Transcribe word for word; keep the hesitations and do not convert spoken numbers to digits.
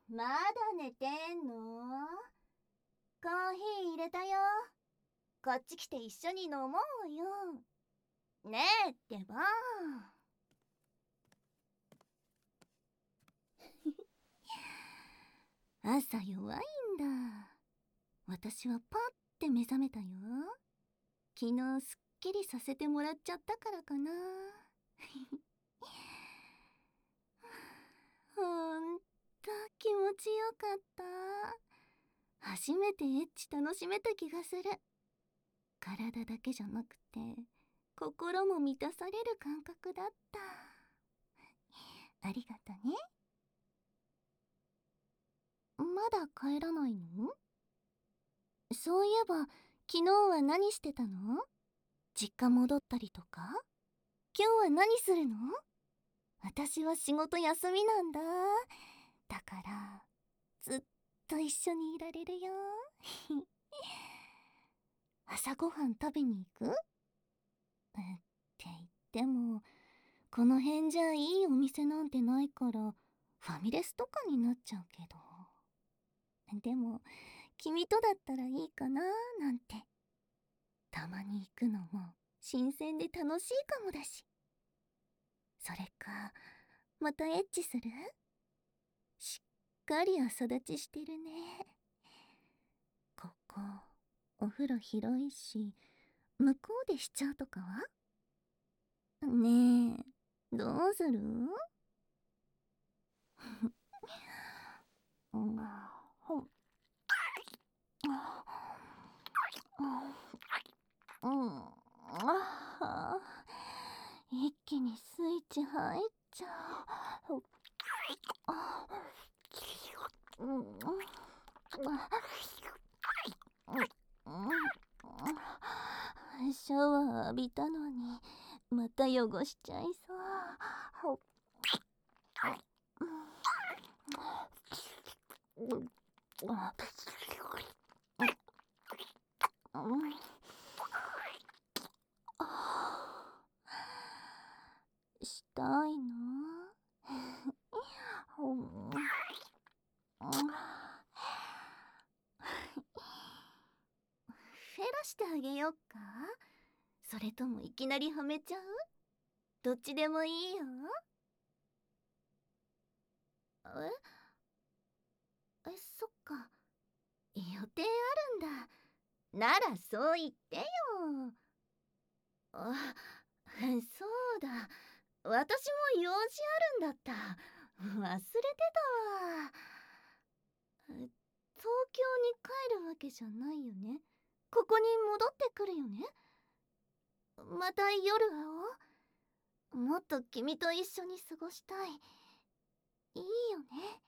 まだ寝てんの？コーヒー入れたよ。こっち来て一緒に飲もうよ。ねえってば。朝弱いんだ。私はパッて目覚めたよ。昨日すっきりさせてもらっちゃったからかな。ほんと気持ちよかった。初めてエッチ楽しめた気がする。体だけじゃなくて心も満たされる感覚だった。ありがとね。まだ帰らないの？そういえば昨日は何してたの？実家戻ったりとか？今日は何するの？私は仕事休みなんだ。だからずっと一緒にいられるよ。朝ごはん食べに行く？って言ってもこの辺じゃいいお店なんてないからファミレスとかになっちゃうけど。でも君とだったらいいかななんて。たまに行くのも新鮮で楽しいかもだし。それかまたエッチする？しっかり朝立ちしてるね。ここお風呂広いし向こうでしちゃうとかは？ねえ、どうする？うん、ほん、うん、あ一気にスイッチ入っちゃう。うん、シャワー浴びたのにまた汚しちゃいそう。したいな。フェラしてあげよっか？それともいきなりはめちゃう？どっちでもいいよ。ええ、そっか。予定あるんだ。ならそう言ってよ。あ、そうだ。私も用事あるんだった。忘れてたわ。東京に帰るわけじゃないよね。ここに戻ってくるよね。また夜会おう。もっと君と一緒に過ごしたい。いいよね。